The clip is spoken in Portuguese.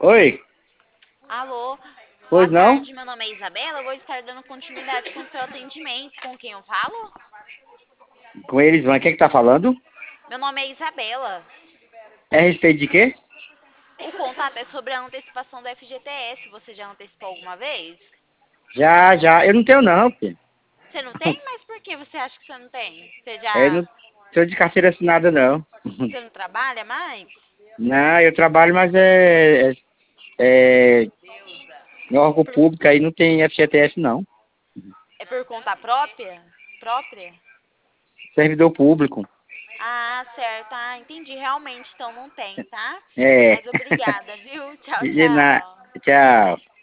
Oi, Alô, boa pois não? tarde, meu nome é Isabela, eu vou estar dando continuidade com o seu atendimento. Com quem eu falo? Com eles, mano. Quem é que tá falando? Meu nome é Isabela. É a respeito de quê? O contato é sobre a antecipação do FGTS. Você já antecipou alguma vez? Já, já. Eu não tenho não, filho. Você não tem? Mas por que você acha que você não tem? Eu não sou de carteira assinada, não. Você não trabalha mais? Não, eu trabalho, mas é no órgão Por- público, aí não tem FGTS, não. É por conta própria? Própria? Servidor público. Ah, certo. Ah, entendi. Realmente, então não tem, tá? É. Mas obrigada, viu? Tchau, De nada. tchau. Tchau.